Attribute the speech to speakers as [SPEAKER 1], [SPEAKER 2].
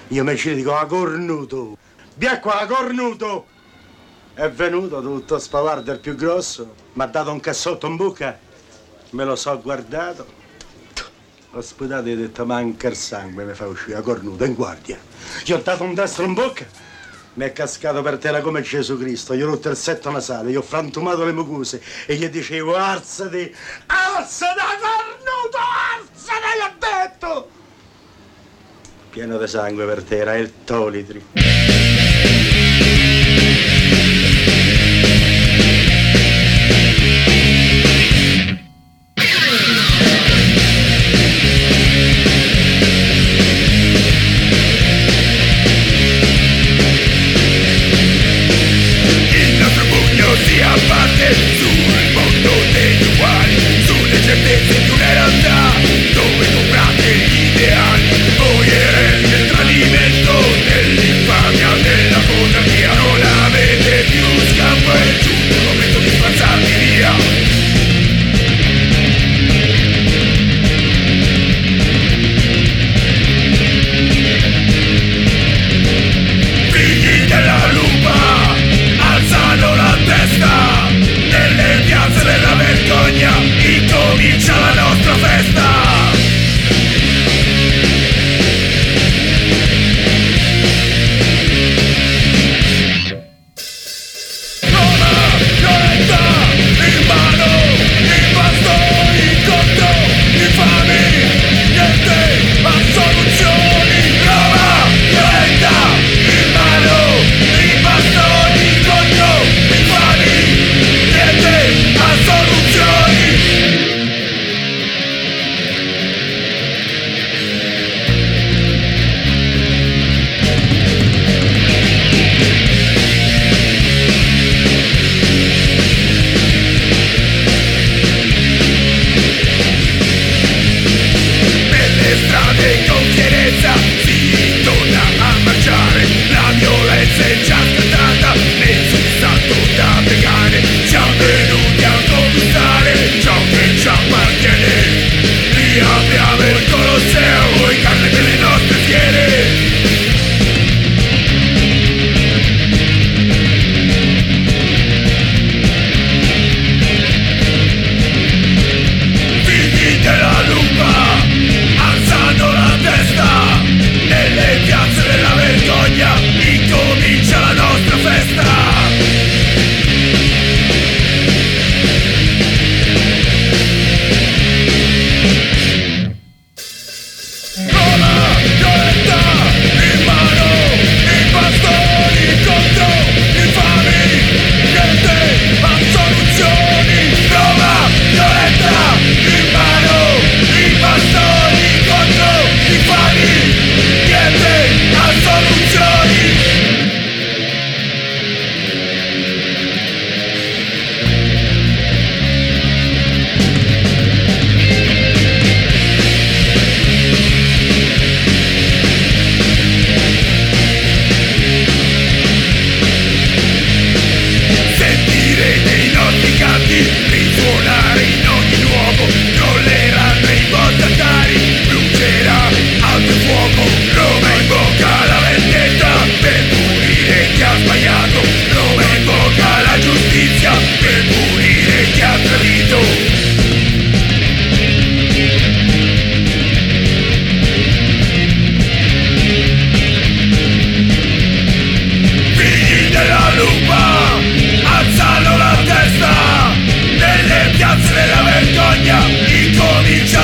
[SPEAKER 1] Io mi ci dico, a cornuto. Via qua, a cornuto. È venuto tutto spavardo il più grosso. Mi ha dato un cassotto in bocca. Me lo so guardato. Ho sputato e ho detto, manca il sangue, mi fa uscire a cornuto, in guardia. Gli ho dato un destro in bocca. Mi è cascato per terra come Gesù Cristo. Gli ho rotto il setto nasale, gli ho frantumato le mucose e gli dicevo, alzati, alzati a cornuto, alzati, gli ho detto. Pieno di sangue per terra, è il Tolitri.
[SPEAKER 2] Si abbatte sul mondo degli uguali, sulle certezze di una realtà dove comprate gli ideali. Voi eredi del tradimento, dell'infamia, della monarchia. Non avete più scampo, è giunto il momento di spazzarvi via. Figli della lupa alzano la testa, nelle piazze della vergogna incomincia la nostra festa. Roma violenta, in mano, i bastoni contro i fami, niente ma soluzioni. Roma violenta, in mano, i bastoni contro i fami, niente ma soluzioni. Nelle strade con fierezza si torna a marciare, la violenza è già scattata, nessun salto da piegare. Siamo venuti a conquistare ciò che ci appartiene, riapriamo il Colosseo e carne delle nostre fiere. Figli della lupa alzano la testa, nelle piazze della vergogna incomincia la nostra festa. Roma violenta, in mano, i bastoni contro i fami, niente ma soluzioni. Roma violenta, in mano, i bastoni contro i fami, niente ma soluzioni. Sentirete i nostri canti risuonare in ogni luogo, crolleranno i bottantari, brucerà alto fuoco. Roma invoca la vendetta per punire chi ha sbagliato, Roma invoca la giustizia per punire chi ha tradito. Figli della lupa alzano la testa, nelle piazze della vergogna incomincia